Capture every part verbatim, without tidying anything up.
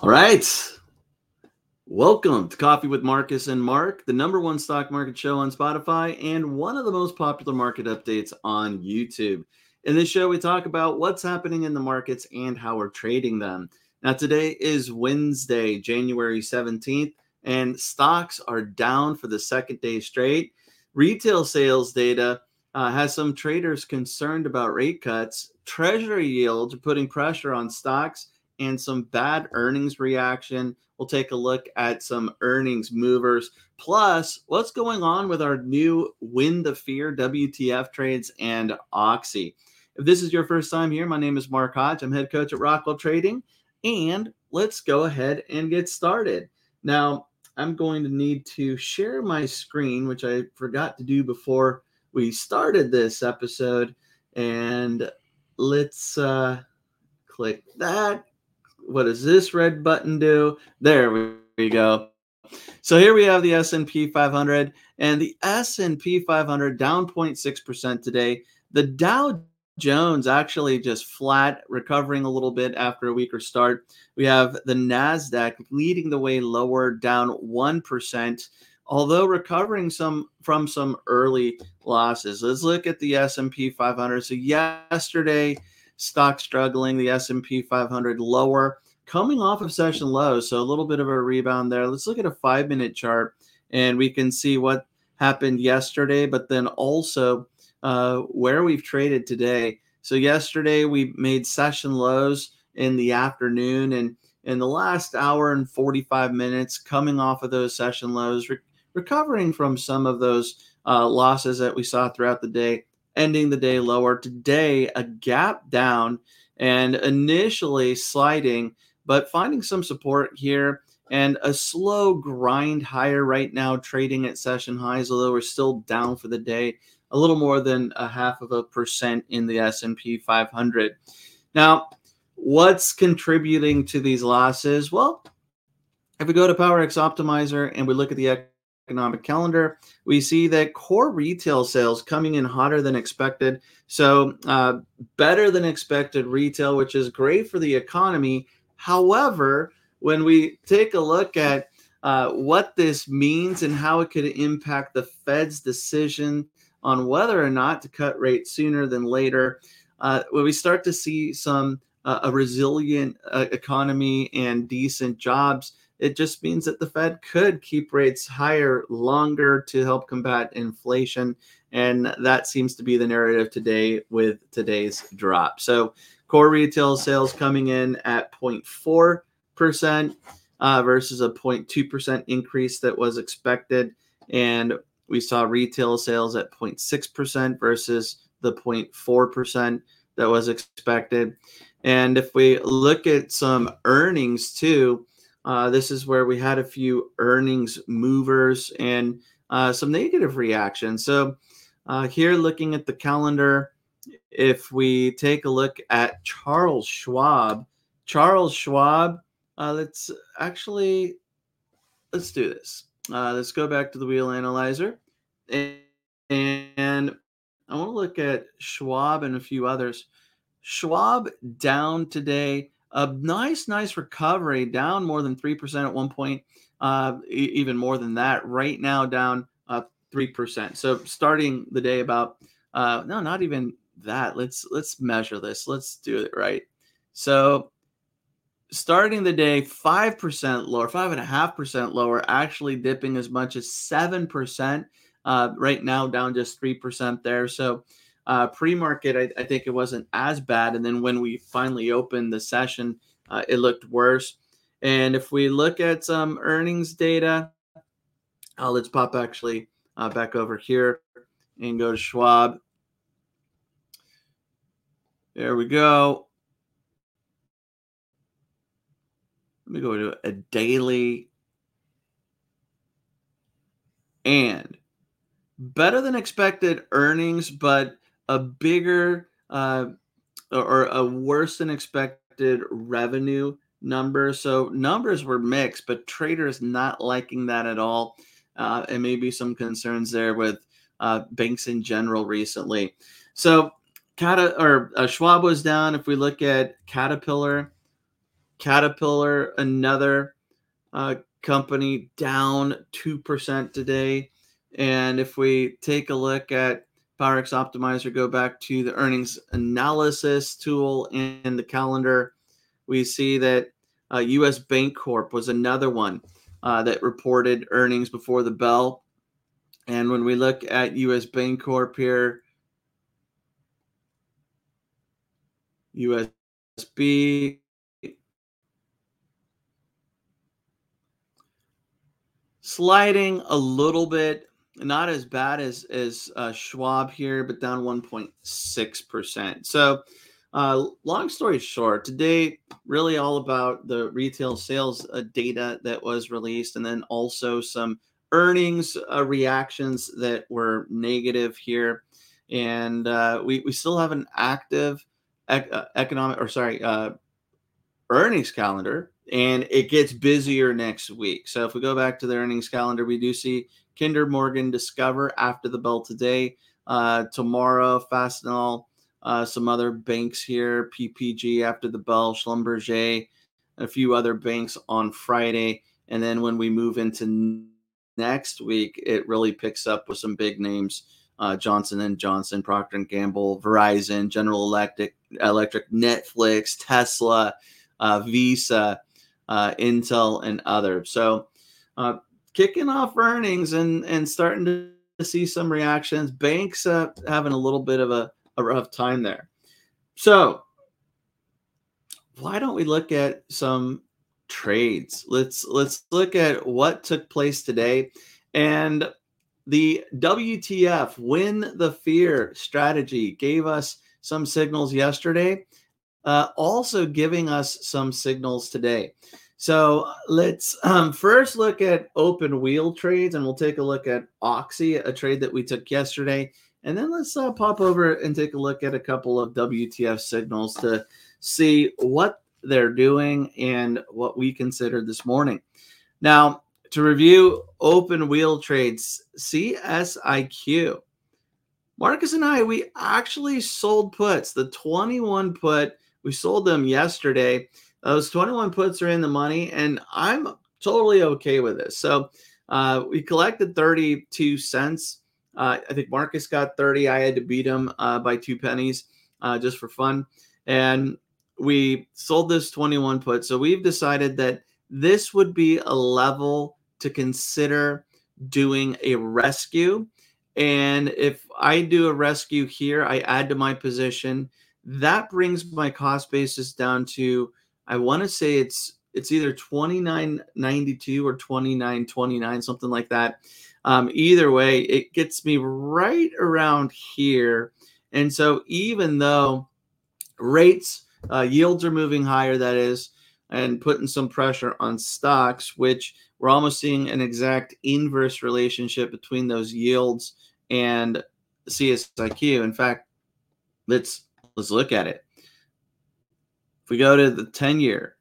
All right. Welcome to Coffee with Marcus and Mark, the number one stock market show on Spotify and one of the most popular market updates on YouTube. In this show, we talk about what's happening in the markets and how we're trading them. Now, today is Wednesday, January seventeenth, and stocks are down for the second day straight. Retail sales data uh, has some traders concerned about rate cuts. Treasury yields are putting pressure on stocks and some bad earnings reaction. We'll take a look at some earnings movers, plus what's going on with our new Win the Fear W T F trades and Oxy. If this is your first time here, my name is Mark Hodge. I'm head coach at Rockwell Trading, and let's go ahead and get started. Now, I'm going to need to share my screen, which I forgot to do before we started this episode, and let's uh, click that. What does this red button do? There we go. So here we have the S and P five hundred, and the S and P five hundred down zero point six percent today. The Dow Jones actually just flat, recovering a little bit after a weaker start. We have the NASDAQ leading the way lower, down one percent, although recovering some from some early losses. Let's look at the S and P five hundred. So yesterday, stock struggling, the S and P five hundred lower, coming off of session lows, so a little bit of a rebound there. Let's look at a five-minute chart, and we can see what happened yesterday, but then also uh, where we've traded today. So yesterday we made session lows in the afternoon, and in the last hour and forty-five minutes, coming off of those session lows, re- recovering from some of those uh, losses that we saw throughout the day, ending the day lower. Today, a gap down and initially sliding, but finding some support here and a slow grind higher right now, trading at session highs, although we're still down for the day, a little more than a half of a percent in the S and P five hundred. Now, what's contributing to these losses? Well, if we go to PowerX Optimizer and we look at the economic calendar, we see that core retail sales coming in hotter than expected. So uh, better than expected retail, which is great for the economy. However, when we take a look at uh, what this means and how it could impact the Fed's decision on whether or not to cut rates sooner than later, uh, when we start to see some uh, a resilient uh, economy and decent jobs, it just means that the Fed could keep rates higher longer to help combat inflation. And that seems to be the narrative today with today's drop. So core retail sales coming in at zero point four percent uh, versus a zero point two percent increase that was expected. And we saw retail sales at zero point six percent versus the zero point four percent that was expected. And if we look at some earnings too, Uh, this is where we had a few earnings movers and uh, some negative reactions. So uh, here, looking at the calendar, if we take a look at Charles Schwab, Charles Schwab, uh, let's actually, let's do this. Uh, let's go back to the wheel analyzer. And, and I want to look at Schwab and a few others. Schwab down today. A nice, nice recovery, down more than three percent at one point, uh, e- even more than that. Right now, down uh, three percent. So starting the day about, uh, no, not even that. Let's let's measure this. Let's do it right. So starting the day five percent lower, five point five percent lower, actually dipping as much as seven percent. Uh, right now, down just three percent there. So Uh, pre-market, I, I think it wasn't as bad. And then when we finally opened the session, uh, it looked worse. And if we look at some earnings data, uh, let's pop actually uh, back over here and go to Schwab. There we go. Let me go to a daily. And better than expected earnings, but a bigger uh, or a worse than expected revenue number. So numbers were mixed, but traders not liking that at all. Uh, and maybe some concerns there with uh, banks in general recently. So Cata or uh, Schwab was down. If we look at Caterpillar, Caterpillar, another uh, company, down two percent today. And if we take a look at PowerX Optimizer, go back to the earnings analysis tool in the calendar, we see that uh, U S Bancorp was another one uh, that reported earnings before the bell. And when we look at U S Bancorp here, U S B sliding a little bit, not as bad as as uh, Schwab here, but down one point six percent. So, uh, long story short, today really all about the retail sales uh, data that was released, and then also some earnings uh, reactions that were negative here, and uh, we we still have an active ec- uh, economic or sorry. Uh, earnings calendar, and it gets busier next week. So if we go back to the earnings calendar, we do see Kinder Morgan Discover after the bell today. Uh, tomorrow, Fastenal, uh, some other banks here, P P G after the bell, Schlumberger, a few other banks on Friday. And then when we move into next week, it really picks up with some big names. Uh, Johnson and Johnson, Procter and Gamble, Verizon, General Electric, Electric, Netflix, Tesla, uh, Visa, uh, Intel, and others. So uh, kicking off earnings and, and starting to see some reactions. Banks uh, having a little bit of a, a rough time there. So why don't we look at some trades? Let's let's look at what took place today. And the W T F, win the fear strategy, gave us some signals yesterday, uh, also giving us some signals today. So let's um, first look at open wheel trades, and we'll take a look at Oxy, a trade that we took yesterday. And then let's uh, pop over and take a look at a couple of W T F signals to see what they're doing and what we considered this morning. Now, to review open wheel trades, C S I Q. Marcus and I, we actually sold puts. The twenty-one put, we sold them yesterday. Those twenty-one puts are in the money, and I'm totally okay with this. So uh, we collected thirty-two cents. Uh, I think Marcus got thirty. I had to beat him uh, by two pennies uh, just for fun. And we sold this twenty-one put. So we've decided that this would be a level to consider doing a rescue. And if I do a rescue here, I add to my position. That brings my cost basis down to, I want to say it's it's either twenty-nine ninety-two or twenty-nine twenty-nine, something like that. Um, either way, it gets me right around here. And so even though rates, uh, yields are moving higher, that is, and putting some pressure on stocks, which we're almost seeing an exact inverse relationship between those yields and C S I Q. In fact, let's let's look at it. If we go to the ten-year,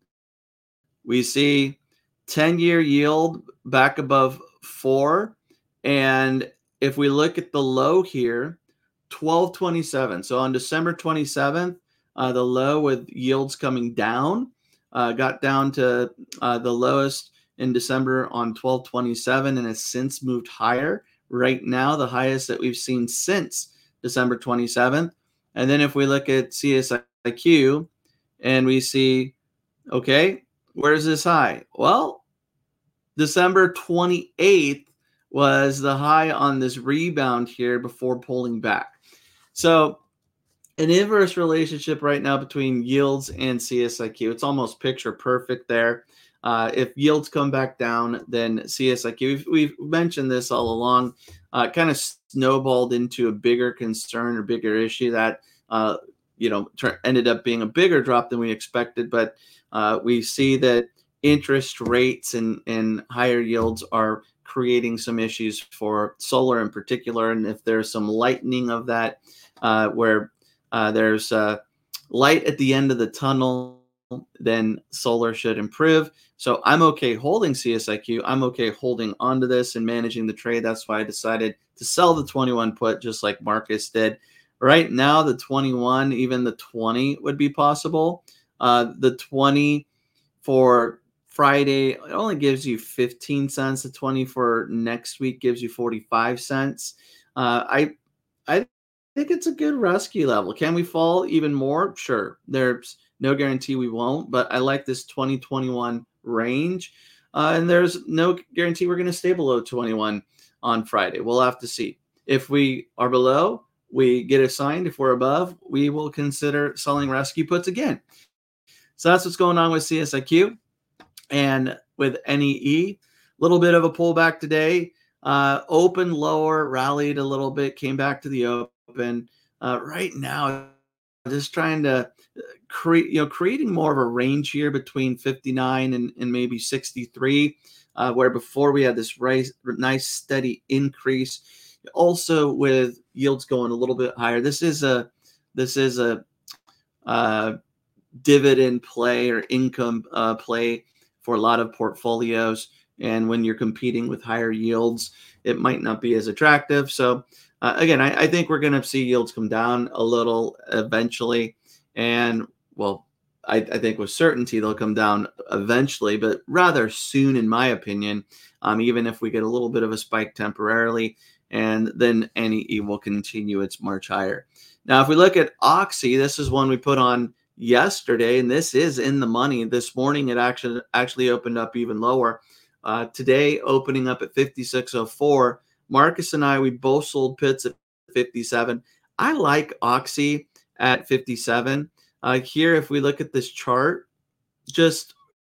we see ten-year yield back above four. And if we look at the low here, twelve twenty-seven. So on December twenty-seventh, uh, the low with yields coming down, uh, got down to uh, the lowest in December on twelve twenty-seven and has since moved higher. Right now, the highest that we've seen since December twenty-seventh. And then if we look at C S I Q and we see, okay, where's this high? Well, December twenty-eighth was the high on this rebound here before pulling back. So an inverse relationship right now between yields and C S I Q. It's almost picture perfect there. Uh, if yields come back down, then C S I Q, we've, we've mentioned this all along, uh, kind of snowballed into a bigger concern or bigger issue that, uh, you know, ter- ended up being a bigger drop than we expected. But uh, we see that interest rates and, and higher yields are creating some issues for solar in particular. And if there's some lightening of that, uh, where uh, there's uh, light at the end of the tunnel, then solar should improve. So I'm okay holding C S I Q. I'm okay holding onto this and managing the trade. That's why I decided to sell the twenty-one put, just like Marcus did. Right now, the twenty-one, even the twenty would be possible. Uh, the twenty for Friday, it only gives you fifteen cents. The twenty for next week gives you forty-five cents. Uh, I I think it's a good rescue level. Can we fall even more? Sure. There's no guarantee we won't, but I like this twenty twenty-one range. Uh, and there's no guarantee we're going to stay below twenty-one on Friday. We'll have to see. If we are below, we get assigned. If we're above, we will consider selling rescue puts again. So that's what's going on with C S I Q. And with N E E, a little bit of a pullback today. Uh, opened lower, rallied a little bit, came back to the open. Uh, right now, just trying to create, you know, creating more of a range here between fifty-nine and, and maybe sixty-three, uh, where before we had this raise, nice steady increase. Also with yields going a little bit higher. This is a this is a uh, dividend play or income uh, play for a lot of portfolios. And when you're competing with higher yields, it might not be as attractive. So uh, again, I, I think we're going to see yields come down a little eventually. And well, I, I think with certainty they'll come down eventually, but rather soon, in my opinion, um, even if we get a little bit of a spike temporarily, and then N E E will continue its march higher. Now, if we look at Oxy, this is one we put on yesterday, and this is in the money. This morning, it actually actually opened up even lower. Uh, today, opening up at fifty-six oh four. Marcus and I, we both sold pits at fifty-seven. I like Oxy at fifty-seven. Uh, here, if we look at this chart, just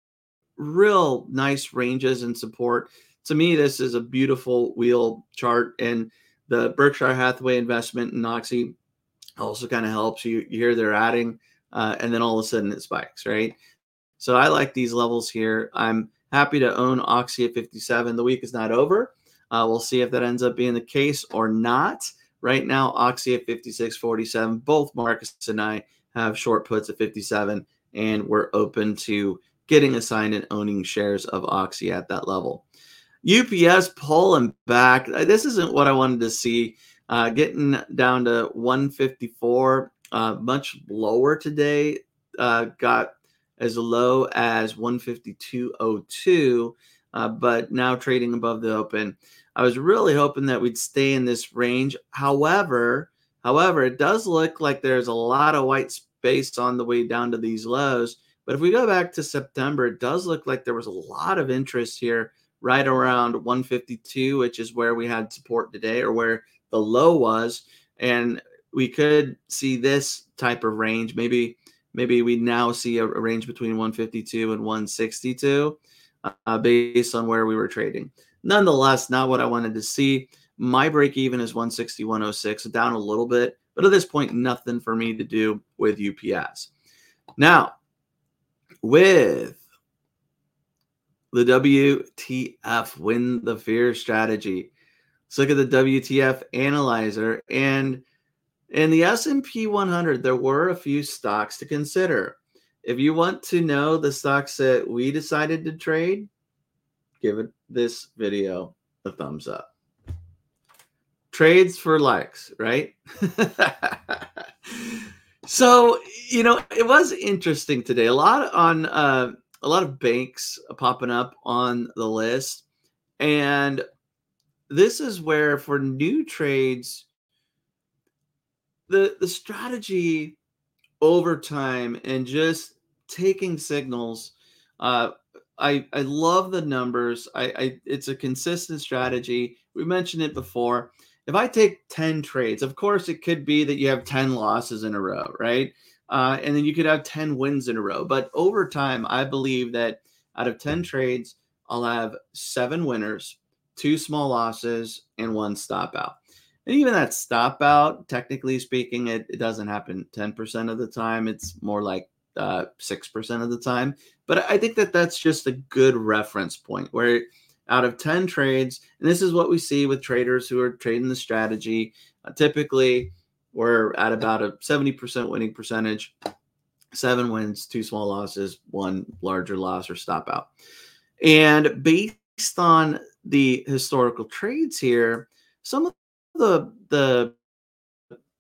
real nice ranges and support. To me, this is a beautiful wheel chart, and the Berkshire Hathaway investment in Oxy also kind of helps. You, you hear they're adding, uh, and then all of a sudden it spikes, right? So I like these levels here. I'm happy to own Oxy at fifty-seven. The week is not over. Uh, we'll see if that ends up being the case or not. Right now, Oxy at fifty-six forty-seven. Both Marcus and I have short puts at fifty-seven, and we're open to getting assigned and owning shares of Oxy at that level. U P S pulling back. This isn't what I wanted to see. Uh, getting down to one fifty-four, uh, much lower today. Uh, got as low as one fifty-two oh two, uh, but now trading above the open. I was really hoping that we'd stay in this range. However, however, it does look like there's a lot of white space on the way down to these lows. But if we go back to September, it does look like there was a lot of interest here right around one fifty-two, which is where we had support today, or where the low was. And we could see this type of range. Maybe maybe we now see a, a range between one fifty-two and one sixty-two uh, based on where we were trading. Nonetheless, not what I wanted to see. My break even is one sixty-one oh six, down a little bit. But at this point, nothing for me to do with U P S. Now, with the W T F, win the fear strategy. Let's look at the W T F analyzer, and in the S and P one hundred, there were a few stocks to consider. If you want to know the stocks that we decided to trade, give it this video a thumbs up. Trades for likes, right? So, you know, it was interesting today. A lot on uh, a lot of banks popping up on the list, and this is where for new trades, the the strategy over time and just taking signals. Uh, I I love the numbers. I, I it's a consistent strategy. We mentioned it before. If I take ten trades, of course, it could be that you have ten losses in a row, right? Uh, and then you could have ten wins in a row. But over time, I believe that out of ten trades, I'll have seven winners, two small losses, and one stop out. And even that stop out, technically speaking, it, it doesn't happen ten percent of the time. It's more like uh, six percent of the time. But I think that that's just a good reference point where out of ten trades, and this is what we see with traders who are trading the strategy, uh, typically we're at about a seventy percent winning percentage, seven wins, two small losses, one larger loss or stop out. And based on the historical trades here, some of the the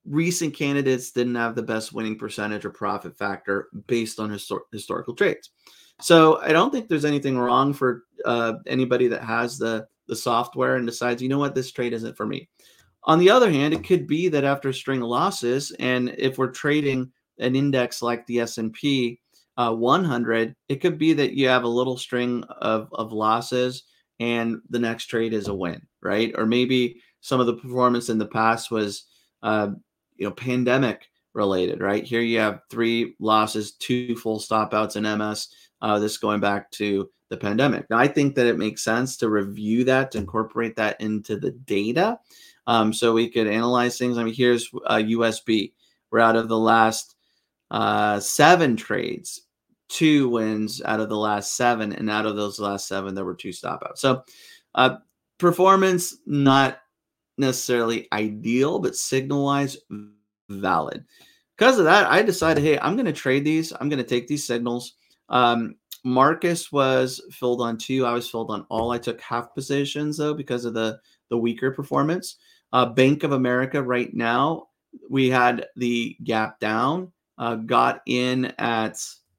recent candidates didn't have the best winning percentage or profit factor based on histor- historical trades. So I don't think there's anything wrong for uh, anybody that has the, the software and decides, you know what, this trade isn't for me. On the other hand, it could be that after a string of losses, and if we're trading an index like the S and P uh, one hundred, it could be that you have a little string of, of losses and the next trade is a win, right? Or maybe some of the performance in the past was, uh, you know, pandemic related, right? Here you have three losses, two full stop outs in M S. Uh, this going back to the pandemic. Now, I think that it makes sense to review that, to incorporate that into the data. Um, so we could analyze things. I mean, here's uh, U S B. We're out of the last uh, seven trades, two wins out of the last seven. And out of those last seven, there were two stop outs. So uh, performance, not necessarily ideal, but signal-wise, valid. Because of that, I decided, hey, I'm going to trade these. I'm going to take these signals. Um, Marcus was filled on two. I was filled on all. I took half positions, though, because of the, the weaker performance. Uh, Bank of America right now, we had the gap down, uh, got in at,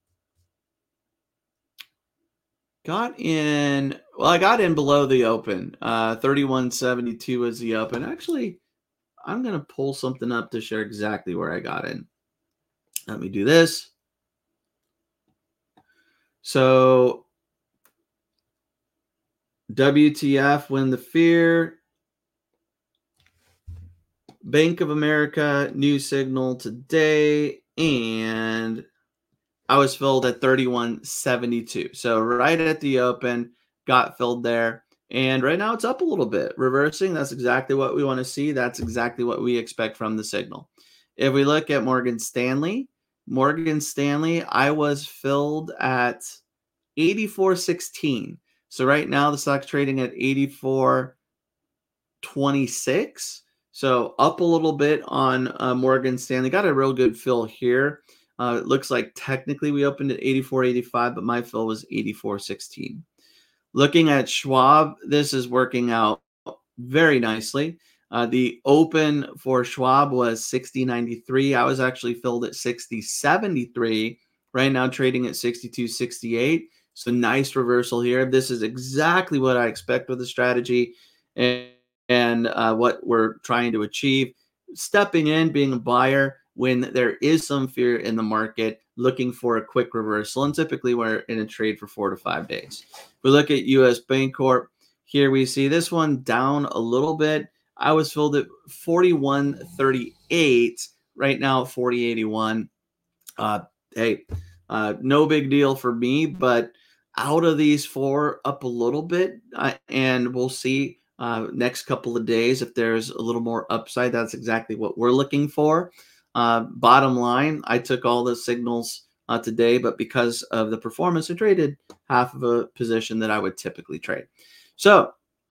got in, well, I got in below the open. Uh, thirty-one seventy-two was the open. Actually, I'm going to pull something up to share exactly where I got in. Let me do this. So W T F, win the fear. Bank of America, new signal today. And I was filled at thirty-one seventy-two. So right at the open, got filled there. And right now it's up a little bit. Reversing, that's exactly what we want to see. That's exactly what we expect from the signal. If we look at Morgan Stanley, Morgan Stanley, I was filled at eighty-four sixteen. So right now the stock's trading at eighty-four twenty-six. So up a little bit on uh, Morgan Stanley. Got a real good fill here. Uh, it looks like technically we opened at eighty-four eighty-five, but my fill was eighty-four sixteen. Looking at Schwab, this is working out very nicely. Uh, the open for Schwab was sixty ninety-three. I was actually filled at sixty seventy-three. Right now trading at sixty-two sixty-eight. So nice reversal here. This is exactly what I expect with the strategy and, and uh, what we're trying to achieve. Stepping in, being a buyer when there is some fear in the market, looking for a quick reversal. And typically we're in a trade for four to five days. If we look at U S Bancorp, here we see this one down a little bit. I was filled at forty-one thirty-eight. Right now, forty eighty-one. Uh, hey, uh, no big deal for me, but out of these four, up a little bit, uh, and we'll see uh, next couple of days if there's a little more upside. That's exactly what we're looking for. Uh, bottom line, I took all the signals uh, today, but because of the performance, I traded half of a position that I would typically trade. So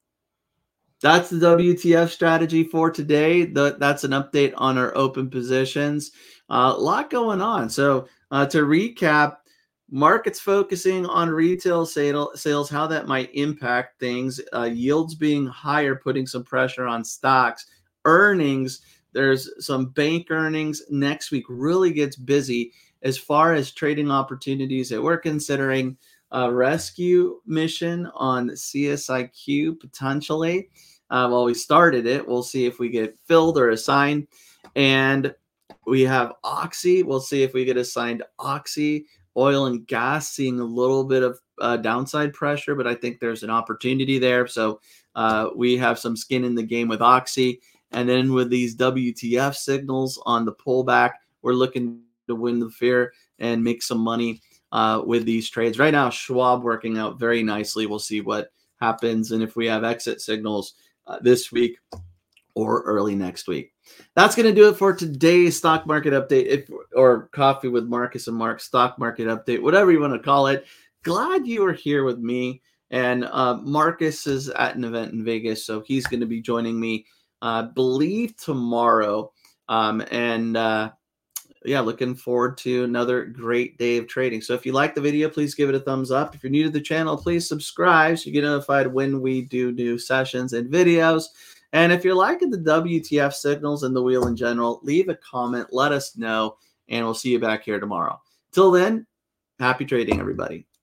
that's the W T F strategy for today. The, that's an update on our open positions. Uh, a lot going on. So uh, to recap, markets focusing on retail sale, sales, how that might impact things. Uh, yields being higher, putting some pressure on stocks. Earnings, there's some bank earnings next week. Really gets busy as far as trading opportunities that we're considering. A rescue mission on C S I Q potentially. Uh, well, we started it. We'll see if we get filled or assigned. And we have Oxy. We'll see if we get assigned Oxy. Oil and gas seeing a little bit of uh, downside pressure, but I think there's an opportunity there. So uh, we have some skin in the game with Oxy. And then with these W T F signals on the pullback, we're looking to win the fear and make some money uh, with these trades. Right now, Schwab working out very nicely. We'll see what happens and if we have exit signals uh, this week or early next week. That's going to do it for today's stock market update, if, or Coffee with Marcus and Mark stock market update, whatever you want to call it. Glad you are here with me. And uh, Marcus is at an event in Vegas, so he's going to be joining me, I uh, believe, tomorrow. Um, and uh, yeah, looking forward to another great day of trading. So if you like the video, please give it a thumbs up. If you're new to the channel, please subscribe so you get notified when we do new sessions and videos. And if you're liking the W T F signals and the wheel in general, leave a comment, let us know, and we'll see you back here tomorrow. Till then, happy trading, everybody.